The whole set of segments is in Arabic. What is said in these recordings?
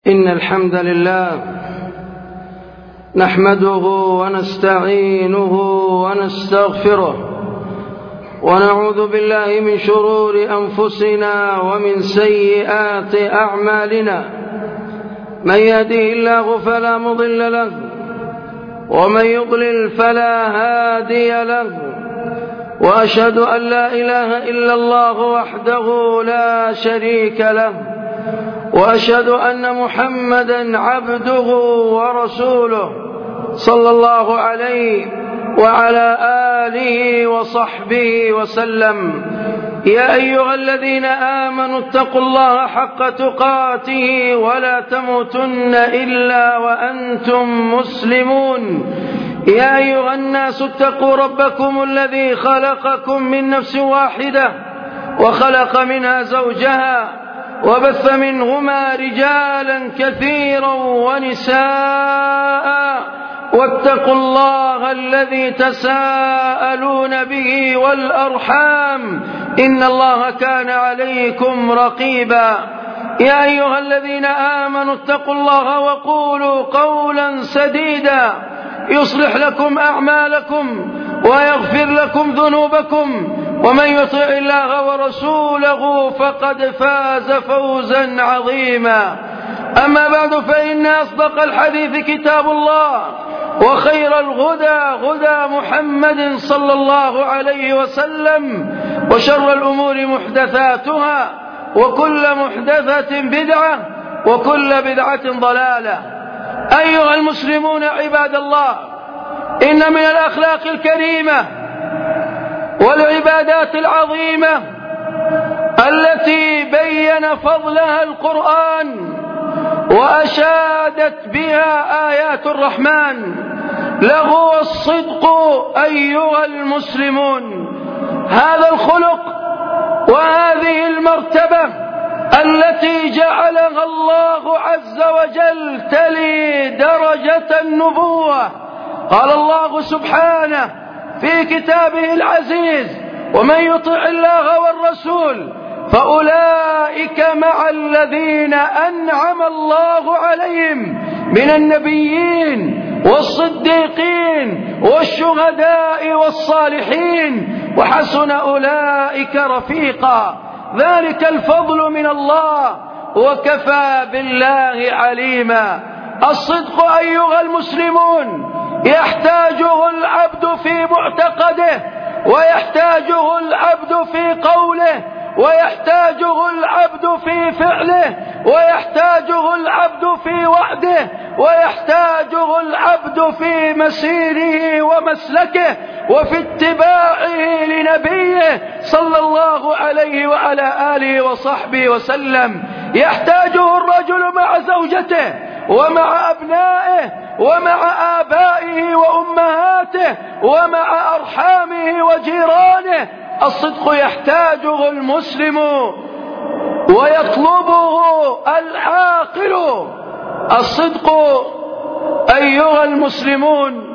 إن الحمد لله نحمده ونستعينه ونستغفره ونعوذ بالله من شرور أنفسنا ومن سيئات أعمالنا. من يهده الله فلا مضل له ومن يضلل فلا هادي له، وأشهد أن لا إله إلا الله وحده لا شريك له، وأشهد أن محمدًا عبده ورسوله صلى الله عليه وعلى آله وصحبه وسلم. يا أيها الذين آمنوا اتقوا الله حق تقاته ولا تموتن إلا وأنتم مسلمون. يا أيها الناس اتقوا ربكم الذي خلقكم من نفس واحدة وخلق منها زوجها وبث منهما رجالا كثيرا ونساء، واتقوا الله الذي تساءلون به والأرحام إن الله كان عليكم رقيبا. يا أيها الذين آمنوا اتقوا الله وقولوا قولا سديدا يصلح لكم أعمالكم ويغفر لكم ذنوبكم، ومن يطع الله ورسوله فقد فاز فوزا عظيما. أما بعد، فإن أصدق الحديث كتاب الله، وخير الهدى هدى محمد صلى الله عليه وسلم، وشر الأمور محدثاتها، وكل محدثة بدعة، وكل بدعة ضلالة. أيها المسلمون عباد الله، إن من الأخلاق الكريمة والعبادات العظيمة التي بين فضلها القرآن وأشادت بها آيات الرحمن لهو الصدق. أيها المسلمون، هذا الخلق وهذه المرتبة التي جعلها الله عز وجل تلي درجة النبوة. قال الله سبحانه في كتابه العزيز: ومن يطع الله والرسول فأولئك مع الذين أنعم الله عليهم من النبيين والصديقين والشهداء والصالحين وحسن أولئك رفيقا. ذلك الفضل من الله وكفى بالله عليما. الصدق أيها المسلمون يحتاجه العبد في معتقده، ويحتاجه العبد في قوله، ويحتاجه العبد في فعله، ويحتاجه العبد في وعده، ويحتاجه العبد في مسيره ومسلكه وفي اتباعه لنبيه صلى الله عليه وعلى آله وصحبه وسلم. يحتاجه الرجل مع زوجته ومع أبنائه ومع آبائه وأمهاته ومع أرحامه وجيرانه. الصدق يحتاجه المسلم ويطلبه العاقل. الصدق أيها المسلمون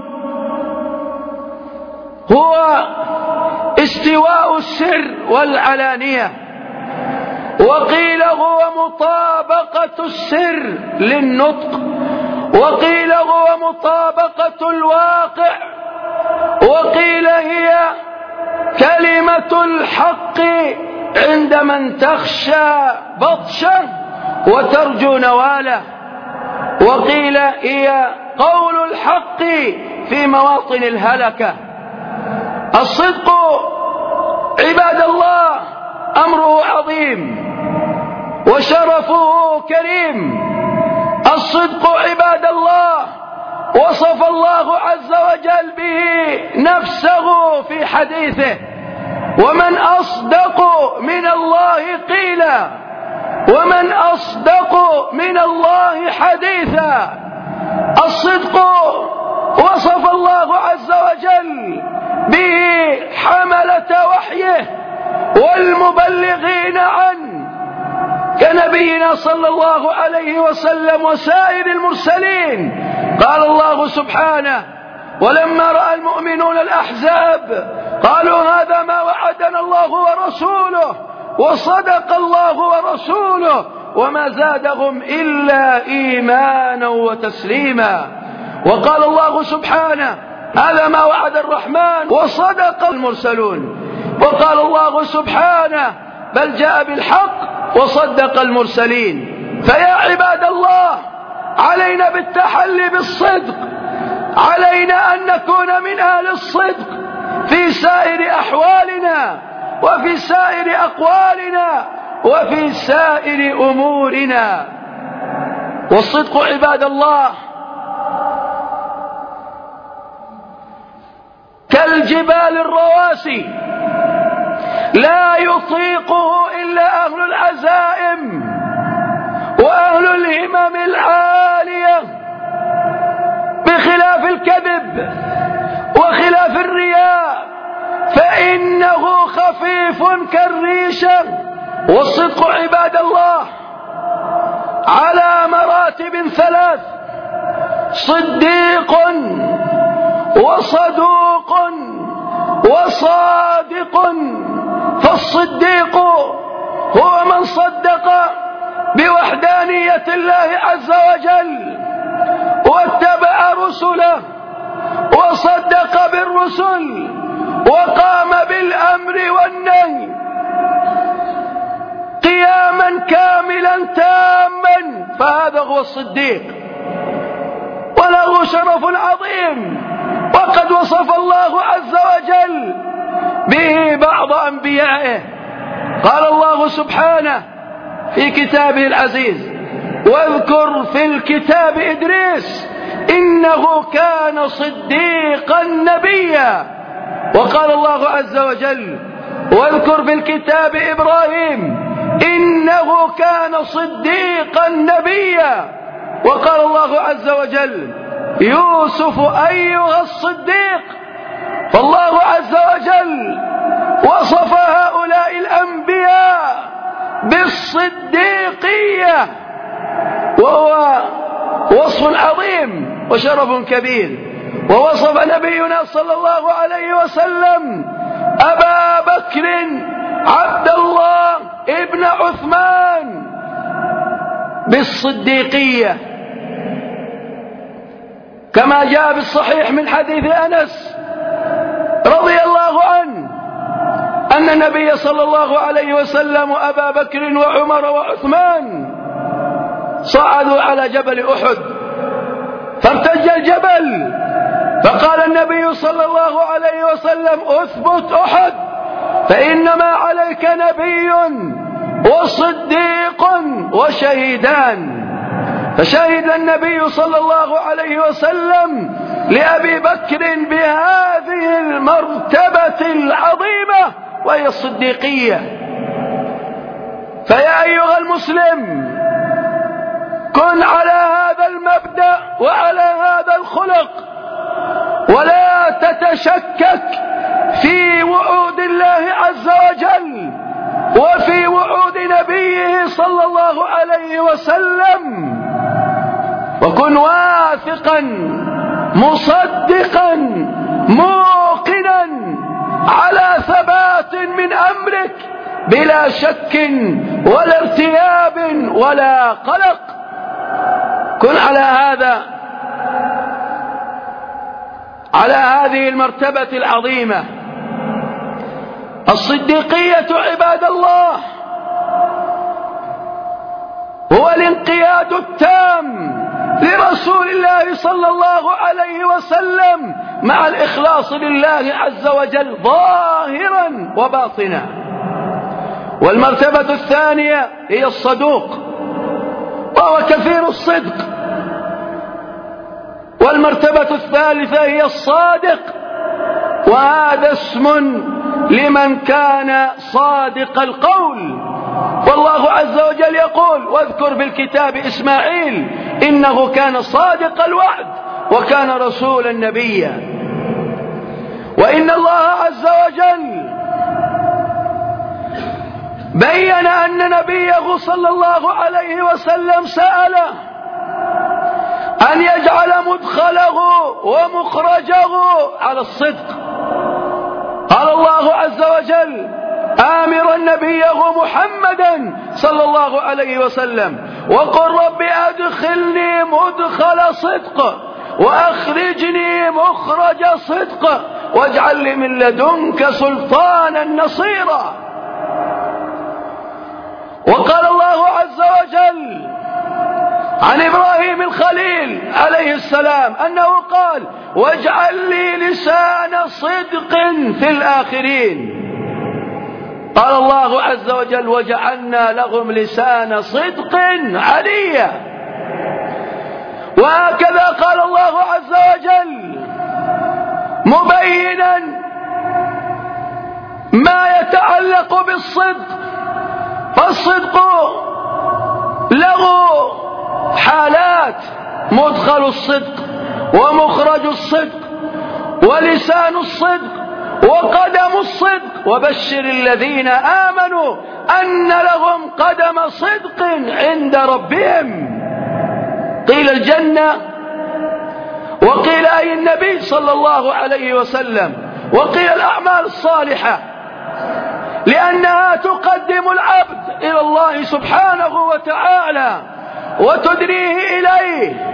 هو استواء السر والعلانية، وقيل هو مطابقة السر للنطق، وقيل هو مطابقة الواقع، وقيل هي كلمة الحق عند من تخشى بطشه وترجو نواله، وقيل هي قول الحق في مواطن الهلكة. الصدق عباد الله أمره عظيم وشرفه كريم. الصدق عباد الله وصف الله عز وجل به نفسه في حديثه: ومن أصدق من الله قيلا، ومن أصدق من الله حديثا. الصدق وصف الله عز وجل به حملة وحيه والمبلغين عنه كنبينا صلى الله عليه وسلم وسائر المرسلين. قال الله سبحانه: ولما رأى المؤمنون الأحزاب قالوا هذا ما وعدنا الله ورسوله وصدق الله ورسوله وما زادهم إلا إيمانا وتسليما. وقال الله سبحانه: هذا ما وعد الرحمن وصدق المرسلون. وقال الله سبحانه: بل جاء بالحق وصدق المرسلين. فيا عباد الله، علينا بالتحلي بالصدق، علينا أن نكون من أهل الصدق في سائر أحوالنا وفي سائر أقوالنا وفي سائر أمورنا. والصدق عباد الله كالجبال الرواسي، لا يطيقه إلا أهل العزائم وأهل الهمم العالية، بخلاف الكذب وخلاف الرياء فإنه خفيف كالريشة. والصدق عباد الله على مراتب ثلاث: صديق وصدوق وصادق. فالصديق هو من صدق بوحدانية الله عز وجل واتبع رسله وصدق بالرسل وقام بالأمر والنهي قياما كاملا تاما، فهذا هو الصديق، وله شرف عظيم، وقد وصف الله عز وجل به بعض أنبيائه. قال الله سبحانه في كتابه العزيز: واذكر في الكتاب إدريس إنه كان صديقا نبيا. وقال الله عز وجل: واذكر في الكتاب إبراهيم إنه كان صديقا نبيا. وقال الله عز وجل: يوسف أيها الصديق. فالله عز وجل وصف هؤلاء الأنبياء بالصديقية، وهو وصف عظيم وشرف كبير. ووصف نبينا صلى الله عليه وسلم أبا بكر عبد الله ابن عثمان بالصديقية، كما جاء بالصحيح من حديث أنس رضي الله عنه أن النبي صلى الله عليه وسلم وأبا بكر وعمر وعثمان صعدوا على جبل أحد، فارتج الجبل، فقال النبي صلى الله عليه وسلم: اثبت أحد فإنما عليك نبي وصديق وشهيدان. فشهد النبي صلى الله عليه وسلم لأبي بكر بهذه المرتبة العظيمة وهي الصديقية. فيا أيها المسلم، كن على هذا المبدأ وعلى هذا الخلق، ولا تتشكك في وعود الله عز وجل وفي وعود نبيه صلى الله عليه وسلم، وكن واثقا مصدقا موقنا على ثبات من أمرك بلا شك ولا ارتياب ولا قلق. كن على هذه المرتبة العظيمة. الصديقية عباد الله هو الانقياد التام لرسول الله صلى الله عليه وسلم مع الإخلاص لله عز وجل ظاهرا وباطنا. والمرتبة الثانية هي الصدوق، وهو كثير الصدق. والمرتبة الثالثة هي الصادق، وهذا اسم لمن كان صادق القول. والله عز وجل يقول: واذكر بالكتاب إسماعيل إنه كان صادق الوعد وكان رسولا نبيا. وإن الله عز وجل بين أن نبيه صلى الله عليه وسلم سأله أن يجعل مدخله ومخرجه على الصدق. قال الله عز وجل: آمرا نبيه محمدا صلى الله عليه وسلم: وقل رب أدخلني مدخل صدق وأخرجني مخرج صدق واجعل لي من لدنك سلطانا نصيرا. وقال الله عز وجل عن إبراهيم الخليل عليه السلام أنه قال: واجعل لي لسان صدق في الآخرين. قال الله عز وجل: وجعلنا لهم لسان صدق عليا. وهكذا قال الله عز وجل مبينا ما يتعلق بالصدق، فالصدق له حالات: مدخل الصدق ومخرج الصدق ولسان الصدق وقدم الصدق. وبشر الذين آمنوا أن لهم قدم صدق عند ربهم. قيل الجنة، وقيل أي النبي صلى الله عليه وسلم، وقيل الأعمال الصالحة، لأنها تقدم العبد إلى الله سبحانه وتعالى وتدنيه إليه.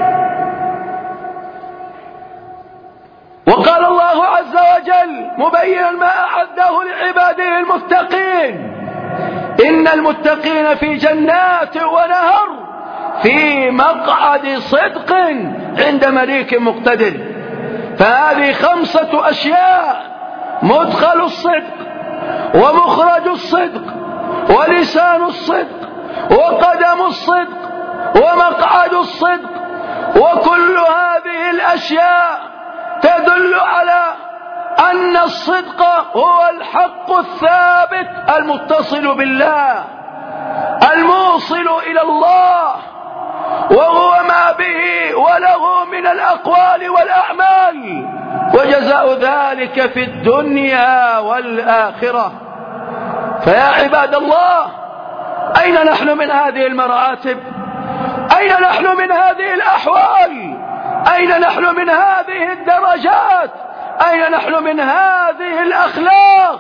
وقال الله عز وجل مبينا ما أعده لعباده المتقين: إن المتقين في جنات ونهر في مقعد صدق عند مليك مقتدر. فهذه 5 أشياء: مدخل الصدق ومخرج الصدق ولسان الصدق وقدم الصدق ومقعد الصدق. وكل هذه الأشياء تدل على أن الصدق هو الحق الثابت المتصل بالله الموصل إلى الله، وهو ما به وله من الأقوال والأعمال، وجزاء ذلك في الدنيا والآخرة. فيا عباد الله، أين نحن من هذه المراتب؟ أين نحن من هذه الأحوال؟ أين نحن من هذه الدرجات؟ أين نحن من هذه الأخلاق؟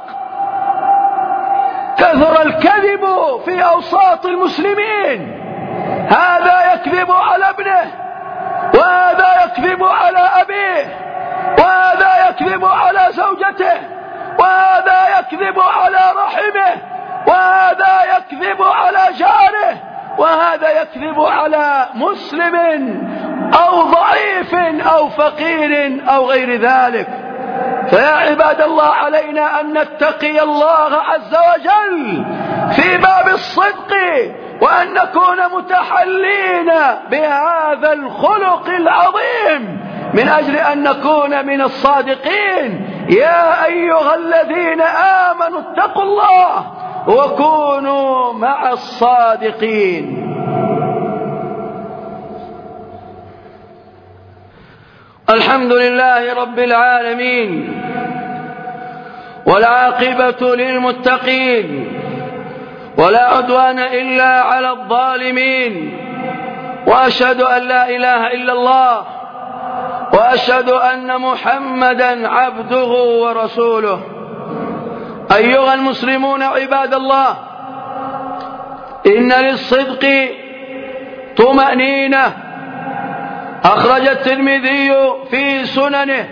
كثر الكذب في أوساط المسلمين، هذا يكذب على ابنه، وهذا يكذب على أبيه، وهذا يكذب على زوجته، وهذا يكذب على رحمه، وهذا يكذب على جاره، وهذا يكذب على مسلم أو ضعيف أو فقير أو غير ذلك. فيا عباد الله، علينا أن نتقي الله عز وجل في باب الصدق، وأن نكون متحلين بهذا الخلق العظيم من أجل أن نكون من الصادقين. يا أيها الذين آمنوا اتقوا الله وكونوا مع الصادقين. الحمد لله رب العالمين، والعاقبة للمتقين، ولا عدوان إلا على الظالمين. وأشهد أن لا إله إلا الله، وأشهد أن محمدا عبده ورسوله. أيها المسلمون عباد الله، إن للصدق طمأنينة. أخرج الترمذي في سننه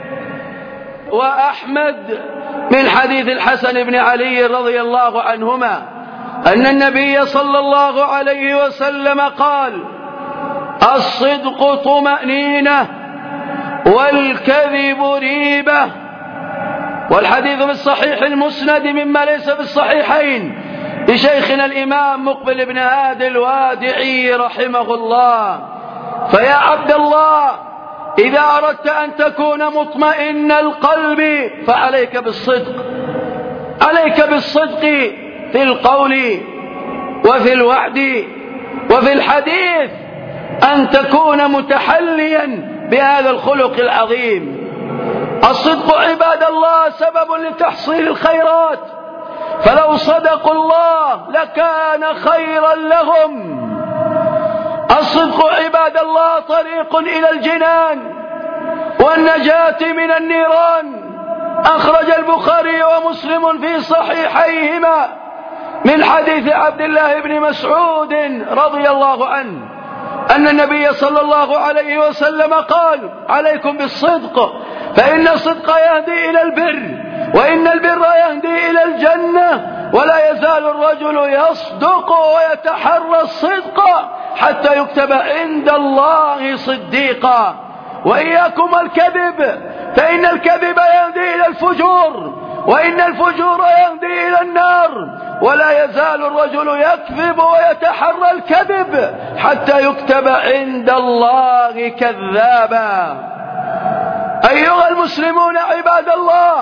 وأحمد من حديث الحسن بن علي رضي الله عنهما أن النبي صلى الله عليه وسلم قال: الصدق طمأنينة والكذب ريبة. والحديث في الصحيح المسند مما ليس في الصحيحين لشيخنا الإمام مقبل بن هادي الوادعي رحمه الله. فيا عبد الله، إذا أردت أن تكون مطمئن القلب فعليك بالصدق، عليك بالصدق في القول وفي الوعد وفي الحديث، أن تكون متحليا بهذا الخلق العظيم. الصدق عباد الله سبب لتحصيل الخيرات، فلو صدقوا الله لكان خيرا لهم. الصدق عباد الله طريق إلى الجنان والنجاة من النيران أخرج البخاري ومسلم في صحيحيهما من حديث عبد الله بن مسعود رضي الله عنه أن النبي صلى الله عليه وسلم قال: عليكم بالصدق فإن الصدق يهدي إلى البر، وإن البر يهدي إلى الجنة، ولا يزال الرجل يصدق ويتحرى الصدق حتى يكتب عند الله صديقا. وإياكم الكذب فإن الكذب يهدي إلى الفجور، وإن الفجور يهدي إلى النار، ولا يزال الرجل يكذب ويتحرى الكذب حتى يكتب عند الله كذابا. أيها المسلمون عباد الله،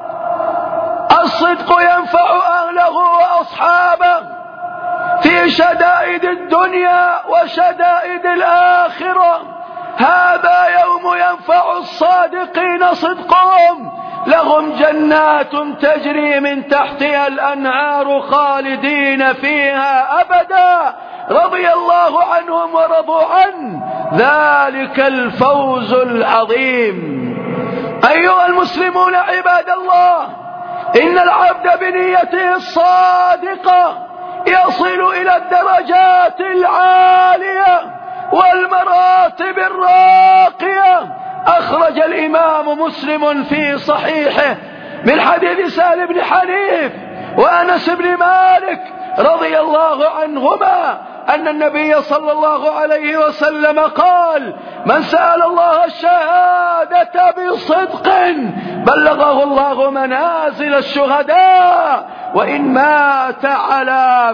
الصدق ينفع أهله وأصحابه في شدائد الدنيا وشدائد الآخرة. هذا يوم ينفع الصادقين صدقهم، لهم جنات تجري من تحتها الأنهار خالدين فيها أبدا، رضي الله عنهم ورضوا عنه، ذلك الفوز العظيم. أيها المسلمون عباد الله، إن العبد بنيته الصادقة يصل إلى الدرجات العالية والمراتب الراقية. أخرج الإمام مسلم في صحيحه من حديث سهل بن حنيف وأنس بن مالك رضي الله عنهما أن النبي صلى الله عليه وسلم قال: من سأل الله الشهادة بصدق بلغه الله منازل الشهداء وإن مات على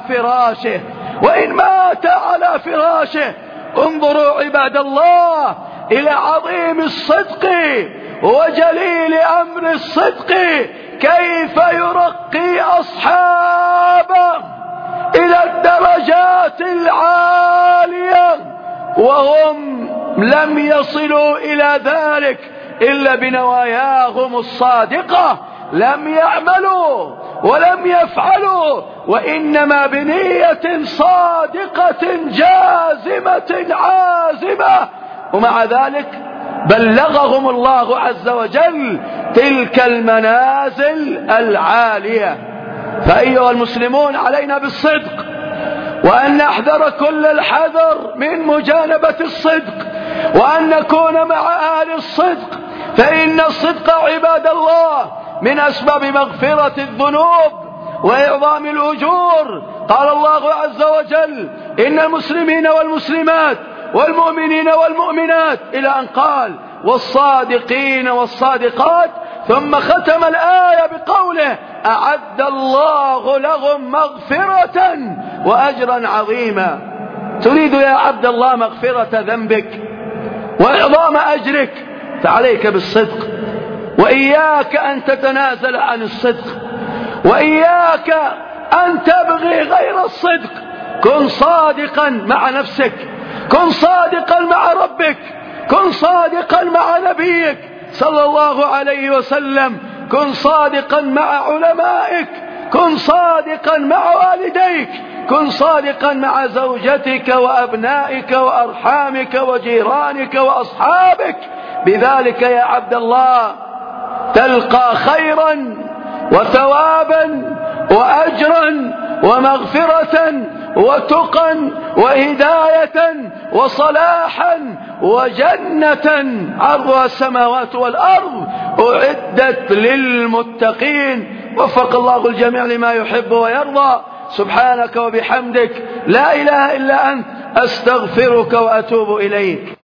فراشه. انظروا عباد الله إلى عظيم الصدق وجليل أمر الصدق، كيف يرقي أصحابه إلى الدرجات العالية وهم لم يصلوا إلى ذلك إلا بنواياهم الصادقة، لم يعملوا ولم يفعلوا، وإنما بنية صادقة جازمة عازمة، ومع ذلك بلغهم الله عز وجل تلك المنازل العالية. فأيها المسلمون، علينا بالصدق، وأن نحذر كل الحذر من مجانبة الصدق، وأن نكون مع أهل الصدق، فإن الصدق عباد الله من أسباب مغفرة الذنوب وإعظام الأجور. قال الله عز وجل: إن المسلمين والمسلمات والمؤمنين والمؤمنات، إلى أن قال: والصادقين والصادقات، ثم ختم الآية بقوله: أعد الله لهم مغفرة وأجرا عظيما. تريد يا عبد الله مغفرة ذنبك وإعظام أجرك، فعليك بالصدق، وإياك أن تتنازل عن الصدق، وإياك أن تبغي غير الصدق. كن صادقا مع نفسك، كن صادقا مع ربك، كن صادقا مع نبيك صلى الله عليه وسلم، كن صادقا مع علمائك، كن صادقا مع والديك، كن صادقا مع زوجتك وأبنائك وأرحامك وجيرانك وأصحابك. بذلك يا عبد الله تلقى خيرا وثوابا وأجرا ومغفرة وتقا وهداية وصلاحا وجنة عرضها السماوات والأرض أعدت للمتقين. وفق الله الجميع لما يحب ويرضى. سبحانك وبحمدك، لا إله إلا أنت، أستغفرك وأتوب إليك.